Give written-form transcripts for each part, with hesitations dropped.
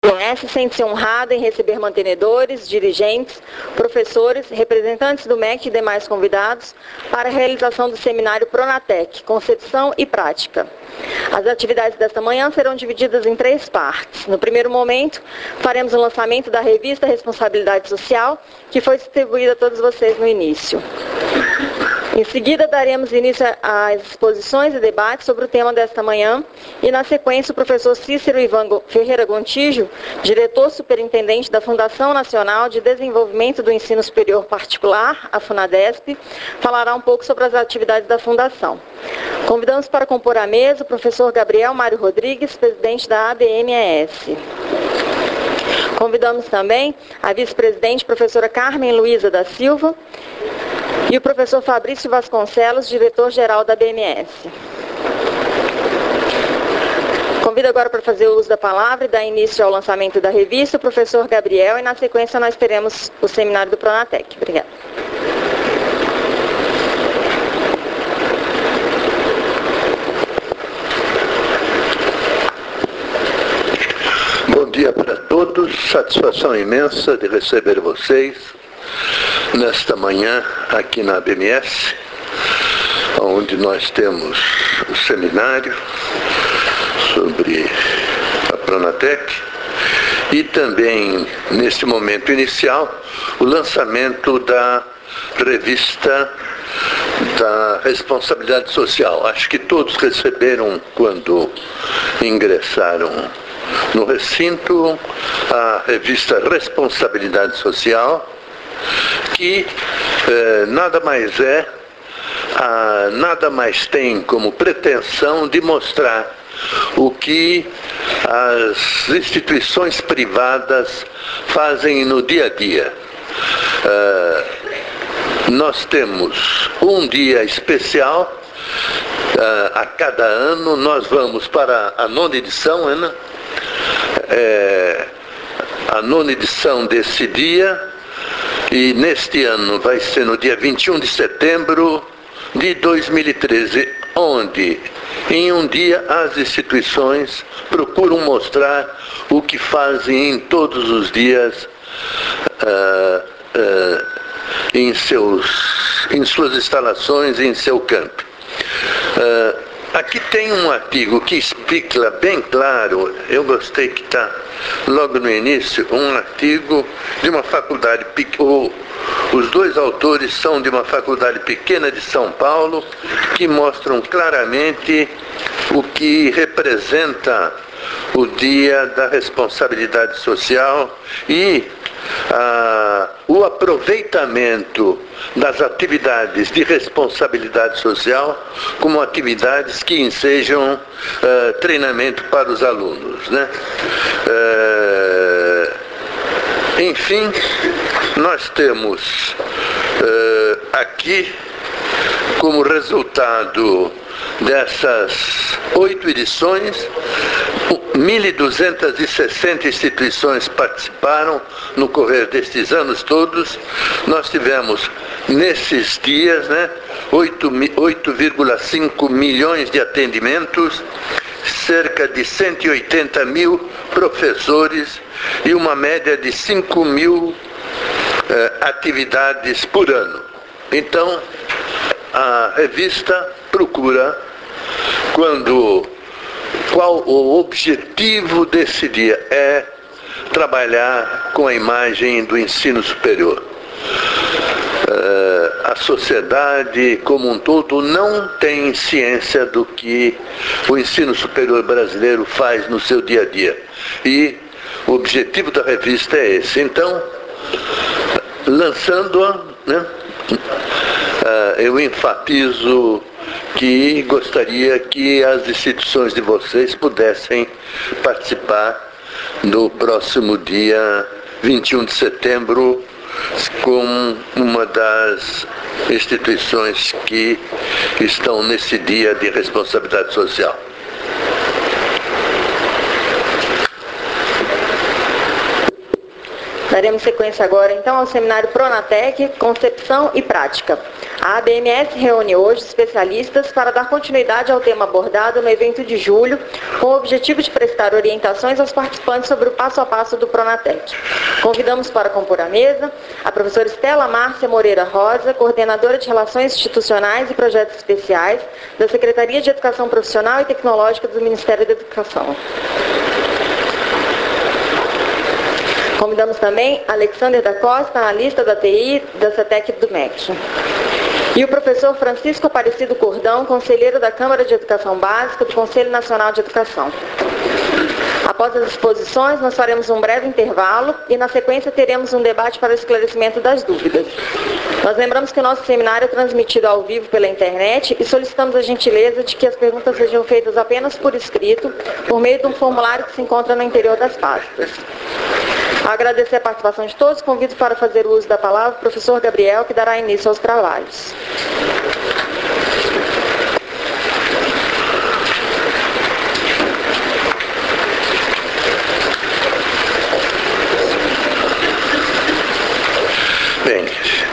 BMS sente-se honrada em receber mantenedores, dirigentes, professores, representantes do MEC e demais convidados para a realização do seminário Pronatec, Concepção e Prática. As atividades desta manhã serão divididas em 3 partes. No primeiro momento, faremos o lançamento da revista Responsabilidade Social, que foi distribuída a todos vocês no início. Em seguida, daremos início às exposições e debates sobre o tema desta manhã e, na sequência, o professor Cícero Ivan Ferreira Gontijo, diretor superintendente da Fundação Nacional de Desenvolvimento do Ensino Superior Particular, a FUNADESP, falará um pouco sobre as atividades da Fundação. Convidamos para compor a mesa o professor Gabriel Mário Rodrigues, presidente da ABMES. Convidamos também a vice-presidente, professora Carmen Luiza da Silva, e o professor Fabrício Vasconcelos, diretor-geral da BMS. Convido agora para fazer o uso da palavra e dar início ao lançamento da revista o professor Gabriel, e na sequência nós teremos o seminário do Pronatec. Obrigada. Bom dia para todos, satisfação imensa de receber vocês nesta manhã aqui na ABMS, onde nós temos o seminário sobre a Pronatec e também, neste momento inicial, o lançamento da revista da Responsabilidade Social. Acho que todos receberam, quando ingressaram no recinto, a revista Responsabilidade Social, que nada mais tem como pretensão de mostrar o que as instituições privadas fazem no dia a dia. Nós temos um dia especial a cada ano. Nós vamos para a 9ª edição, Ana. A 9ª edição desse dia, e neste ano vai ser no dia 21 de setembro de 2013, onde em um dia as instituições procuram mostrar o que fazem em todos os dias em suas instalações, em seu campo. Aqui tem um artigo que explica bem claro, eu gostei que está logo no início, um artigo de uma faculdade, os 2 autores são de uma faculdade pequena de São Paulo, que mostram claramente o que representa o Dia da Responsabilidade Social e o aproveitamento das atividades de responsabilidade social como atividades que ensejam treinamento para os alunos, né? Enfim, nós temos aqui, como resultado dessas 8 edições, 1.260 instituições participaram no correr destes anos todos. Nós tivemos, nesses dias, 8,5 milhões de atendimentos, cerca de 180 mil professores e uma média de 5 mil atividades por ano. Então, a revista procura, qual o objetivo desse dia? É trabalhar com a imagem do ensino superior. A sociedade como um todo não tem ciência do que o ensino superior brasileiro faz no seu dia a dia. E o objetivo da revista é esse. Então, lançando-a, eu enfatizo que gostaria que as instituições de vocês pudessem participar no próximo dia 21 de setembro com uma das instituições que estão nesse dia de responsabilidade social. Daremos sequência agora, então, ao seminário Pronatec, Concepção e Prática. A ABMS reúne hoje especialistas para dar continuidade ao tema abordado no evento de julho, com o objetivo de prestar orientações aos participantes sobre o passo a passo do Pronatec. Convidamos para compor a mesa a professora Estela Márcia Moreira Rosa, coordenadora de Relações Institucionais e Projetos Especiais da Secretaria de Educação Profissional e Tecnológica do Ministério da Educação. Convidamos também Alexander da Costa, analista da TI da CETEC do MEC. E o professor Francisco Aparecido Cordão, conselheiro da Câmara de Educação Básica do Conselho Nacional de Educação. Após as exposições, nós faremos um breve intervalo e, na sequência, teremos um debate para o esclarecimento das dúvidas. Nós lembramos que o nosso seminário é transmitido ao vivo pela internet e solicitamos a gentileza de que as perguntas sejam feitas apenas por escrito, por meio de um formulário que se encontra no interior das pastas. Ao agradecer a participação de todos, convido para fazer o uso da palavra o professor Gabriel, que dará início aos trabalhos. Bem,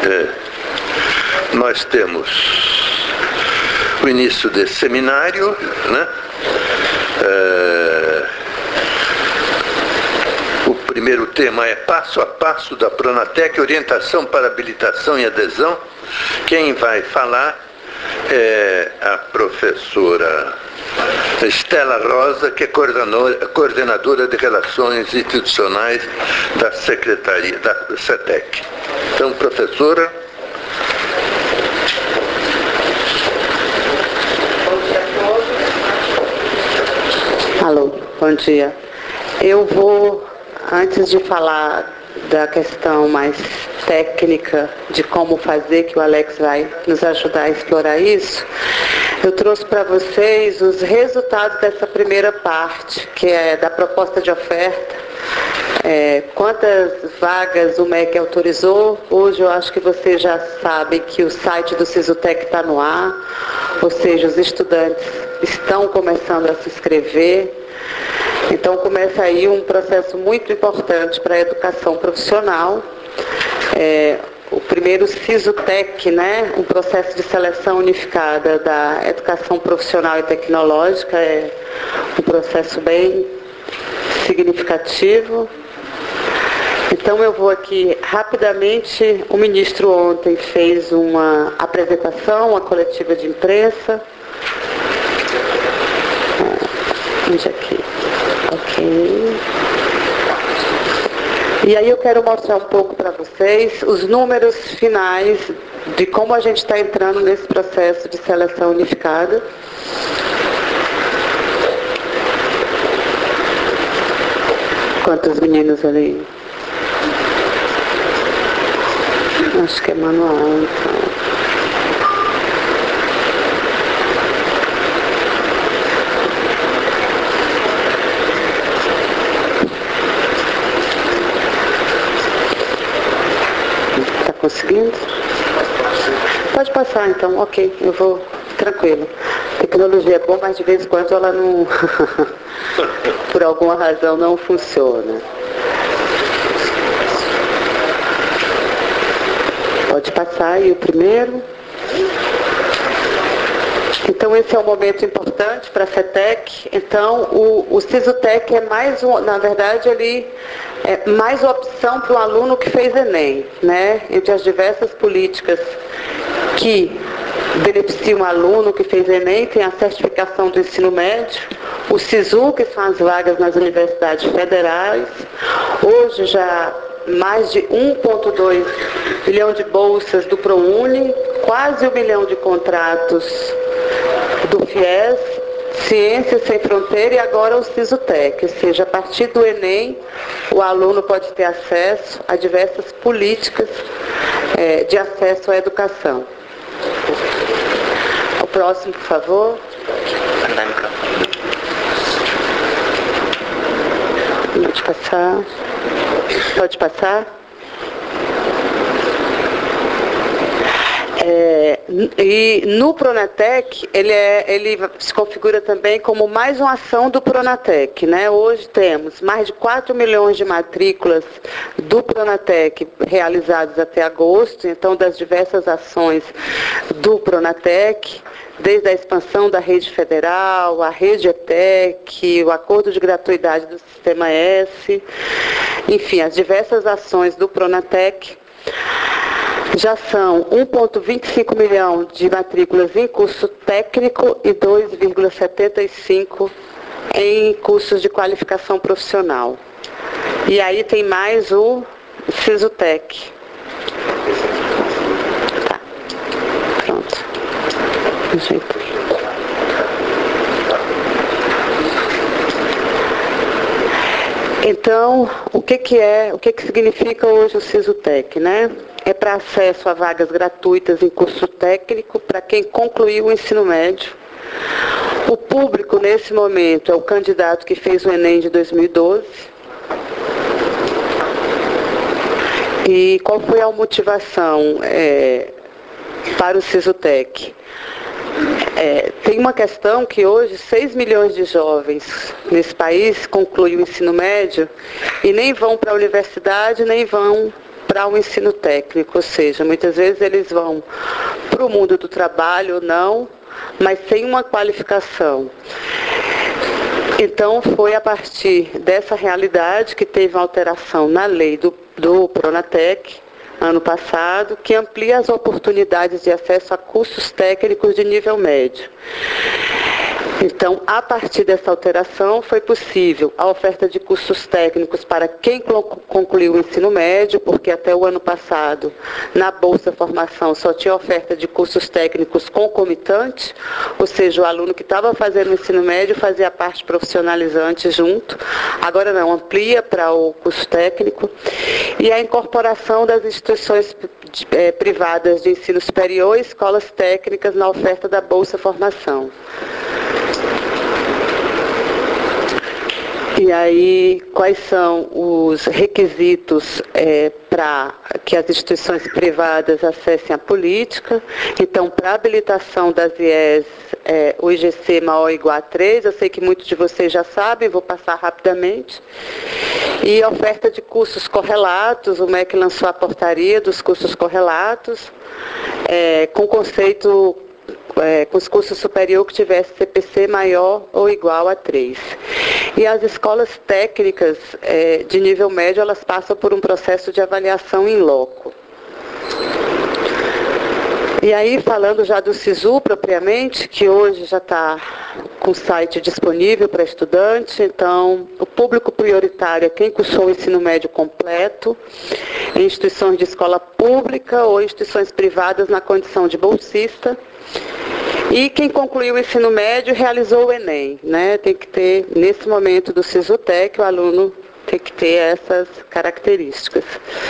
nós temos o início desse seminário, né? O primeiro tema é passo a passo da Pronatec, orientação para habilitação e adesão. Quem vai falar é a professora Estela Rosa, que é coordenadora de Relações Institucionais da Secretaria da CETEC. Então, professora. Alô, bom dia. Eu vou, antes de falar da questão mais técnica de como fazer, que o Alex vai nos ajudar a explorar isso, eu trouxe para vocês os resultados dessa primeira parte, que é da proposta de oferta. Quantas vagas o MEC autorizou? Hoje eu acho que vocês já sabem que o site do Sisutec está no ar, ou seja, os estudantes estão começando a se inscrever. Então começa aí um processo muito importante para a educação profissional. O primeiro Sisutec, né, um processo de seleção unificada da educação profissional e tecnológica, é um processo bem significativo. Então eu vou aqui rapidamente, o ministro ontem fez uma apresentação, uma coletiva de imprensa. Onde aqui? Ok. E aí eu quero mostrar um pouco para vocês os números finais de como a gente está entrando nesse processo de seleção unificada. Quantos meninos ali? Acho que é manual, então. Está conseguindo? Pode passar, então. Ok, eu vou tranquilo. Tecnologia é bom, mas de vez em quando ela não... por alguma razão não funciona. Pode passar aí o primeiro. Então esse é um momento importante para a CETEC. Então o Sisutec é mais na verdade ele é mais opção para o aluno que fez Enem, né? Entre as diversas políticas que beneficiam o aluno que fez Enem, tem a certificação do ensino médio, o SISU, que são as vagas nas universidades federais. Hoje já mais de 1,2 milhão de bolsas do ProUni, quase 1 milhão de contratos do FIES, Ciências Sem Fronteira e agora o Sisutec. Ou seja, a partir do Enem, o aluno pode ter acesso a diversas políticas de acesso à educação. O próximo, por favor. Pode passar. Pode passar. E no Pronatec, ele se configura também como mais uma ação do Pronatec, né? Hoje temos mais de 4 milhões de matrículas do Pronatec realizadas até agosto, então das diversas ações do Pronatec, desde a expansão da rede federal, a rede ETEC, o acordo de gratuidade do Sistema S, enfim, as diversas ações do Pronatec. Já são 1,25 milhão de matrículas em curso técnico e 2,75 em cursos de qualificação profissional. E aí tem mais o Sisutec. Tá. Pronto. Então, o que significa hoje o Sisutec, né? É para acesso a vagas gratuitas em curso técnico para quem concluiu o ensino médio. O público, nesse momento, é o candidato que fez o Enem de 2012. E qual foi a motivação para o Sisutec? Tem uma questão que hoje 6 milhões de jovens nesse país concluem o ensino médio e nem vão para a universidade, nem vão para o ensino técnico, ou seja, muitas vezes eles vão para o mundo do trabalho ou não, mas sem uma qualificação. Então foi a partir dessa realidade que teve uma alteração na lei do Pronatec, ano passado, que amplia as oportunidades de acesso a cursos técnicos de nível médio. Então, a partir dessa alteração, foi possível a oferta de cursos técnicos para quem concluiu o ensino médio, porque até o ano passado, na Bolsa Formação, só tinha oferta de cursos técnicos concomitantes, ou seja, o aluno que estava fazendo o ensino médio fazia a parte profissionalizante junto. Agora não, amplia para o curso técnico. E a incorporação das instituições privadas de ensino superior e escolas técnicas na oferta da Bolsa Formação. E aí, quais são os requisitos para que as instituições privadas acessem a política? Então, para a habilitação das IES, o IGC maior ou igual a 3, eu sei que muitos de vocês já sabem, vou passar rapidamente. E a oferta de cursos correlatos, o MEC lançou a portaria dos cursos correlatos, com conceito com os cursos superior que tivesse CPC maior ou igual a 3. E as escolas técnicas de nível médio, elas passam por um processo de avaliação in loco. E aí, falando já do SISU propriamente, que hoje já está com o site disponível para estudante, então o público prioritário é quem cursou o ensino médio completo, em instituições de escola pública ou instituições privadas na condição de bolsista, e quem concluiu o ensino médio realizou o Enem, né? Tem que ter, nesse momento do Sisutec, o aluno tem que ter essas características.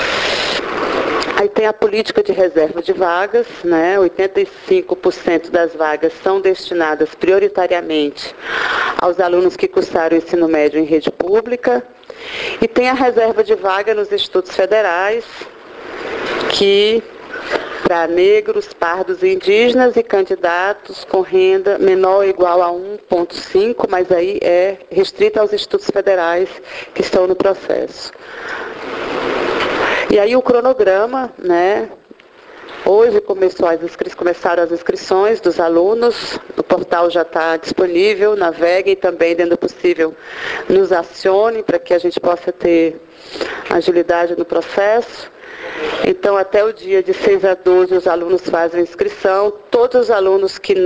Aí tem a política de reserva de vagas, né? 85% das vagas são destinadas prioritariamente aos alunos que cursaram o ensino médio em rede pública. E tem a reserva de vaga nos institutos federais, que para negros, pardos e indígenas e candidatos com renda menor ou igual a 1,5, mas aí é restrita aos institutos federais que estão no processo. E aí o cronograma, né? Hoje começaram as inscrições dos alunos, o portal já está disponível, naveguem também, dentro do possível, nos acionem para que a gente possa ter agilidade no processo. Então, até o dia de 6 a 12, os alunos fazem a inscrição. Todos os alunos que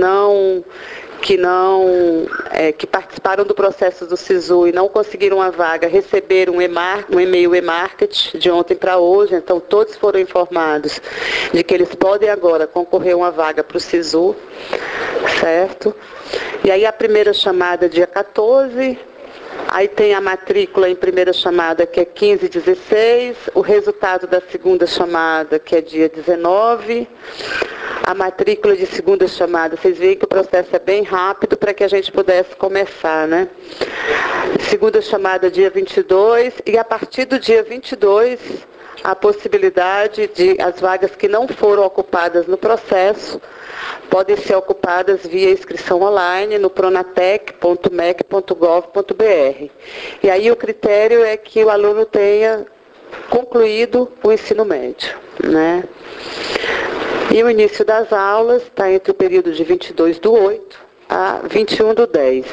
participaram do processo do SISU e não conseguiram a vaga, receberam um e-mail e-market de ontem para hoje. Então, todos foram informados de que eles podem agora concorrer a uma vaga para o SISU, certo? E aí a primeira chamada dia 14... Aí tem a matrícula em primeira chamada, que é 15 e 16, o resultado da segunda chamada, que é dia 19, a matrícula de segunda chamada. Vocês veem que o processo é bem rápido para que a gente pudesse começar, né? Segunda chamada, dia 22, e a partir do dia 22, a possibilidade de as vagas que não foram ocupadas no processo podem ser ocupadas via inscrição online no pronatec.mec.gov.br. E aí o critério é que o aluno tenha concluído o ensino médio, né? E o início das aulas está entre o período de 22/8 a 21/10.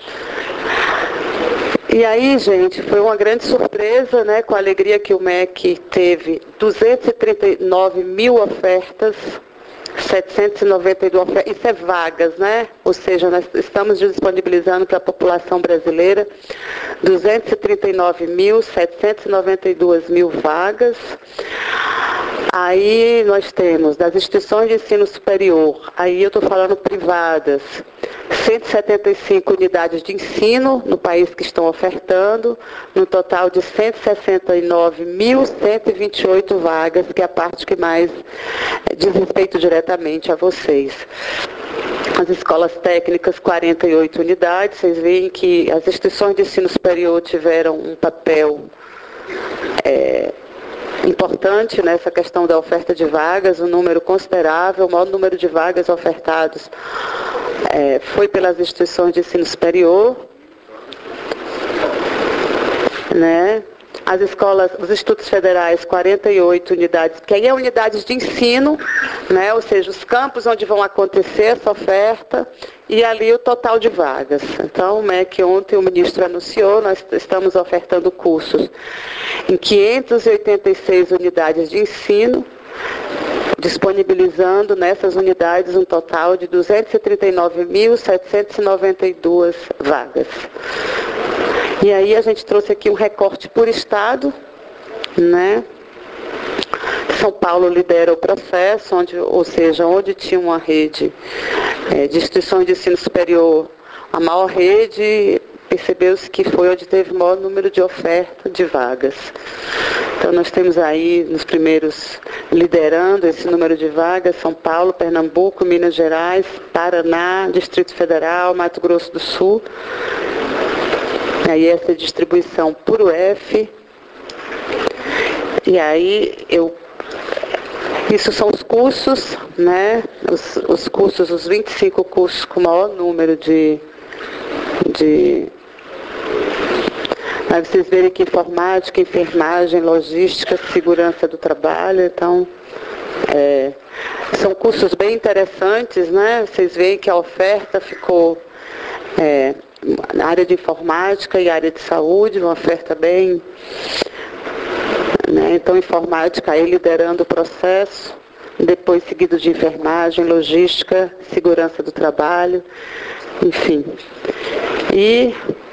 E aí, gente, foi uma grande surpresa, né, com a alegria que o MEC teve 239 mil ofertas, 792 ofertas, isso é vagas, né? Ou seja, nós estamos disponibilizando para a população brasileira 239.792 mil vagas. Aí nós temos das instituições de ensino superior, aí eu estou falando privadas, 175 unidades de ensino no país que estão ofertando, no total de 169.128 vagas, que é a parte que mais diz respeito diretamente a vocês. As escolas técnicas, 48 unidades, vocês veem que as instituições de ensino superior tiveram um papel importante nessa questão da oferta de vagas, um número considerável, o maior número de vagas ofertados foi pelas instituições de ensino superior, né? As escolas, os institutos federais, 48 unidades, que aí é unidades de ensino, né? Ou seja, os campos onde vão acontecer essa oferta e ali o total de vagas. Então, o MEC ontem o ministro anunciou, nós estamos ofertando cursos em 586 unidades de ensino, disponibilizando nessas unidades um total de 239.792 vagas. E aí a gente trouxe aqui um recorte por estado, né? São Paulo lidera o processo, onde tinha uma rede de instituições de ensino superior, a maior rede, percebeu-se que foi onde teve o maior número de oferta de vagas. Então nós temos aí nos primeiros liderando esse número de vagas, São Paulo, Pernambuco, Minas Gerais, Paraná, Distrito Federal, Mato Grosso do Sul. Aí essa distribuição por UF. E aí isso são os cursos, né? Os cursos, os 25 cursos com o maior número de aí vocês verem que informática, enfermagem, logística, segurança do trabalho, então são cursos bem interessantes, né? Vocês veem que a oferta ficou na área de informática e área de saúde, uma oferta bem, né? Então informática aí liderando o processo, depois seguido de enfermagem, logística, segurança do trabalho, enfim. E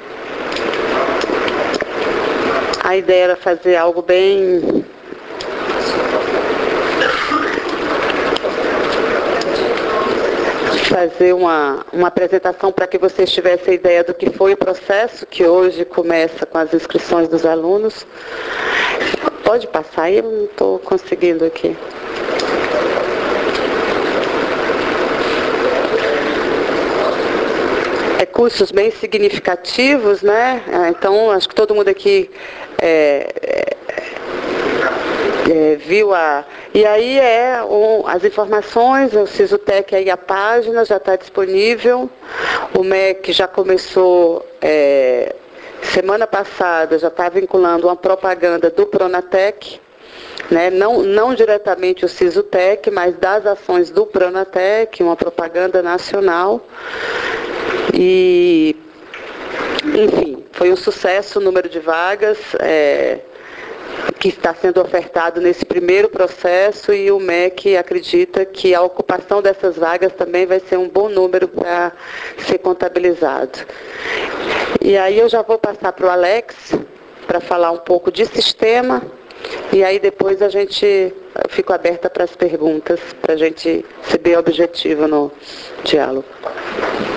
a ideia era fazer algo bem fazer uma apresentação para que vocês tivessem a ideia do que foi o processo, que hoje começa com as inscrições dos alunos. Pode passar aí, eu não estou conseguindo aqui. Cursos bem significativos, né? Então, acho que todo mundo aqui viu E aí as informações, o Sisutec aí a página já está disponível, o MEC já começou, semana passada, já está vinculando uma propaganda do Pronatec, né? Não diretamente o Sisutec, mas das ações do Pronatec, uma propaganda nacional. E, enfim, foi um sucesso o número de vagas que está sendo ofertado nesse primeiro processo, e o MEC acredita que a ocupação dessas vagas também vai ser um bom número para ser contabilizado. E aí eu já vou passar para o Alex para falar um pouco de sistema, e aí depois eu fico aberta para as perguntas, para a gente ser bem objetivo no diálogo.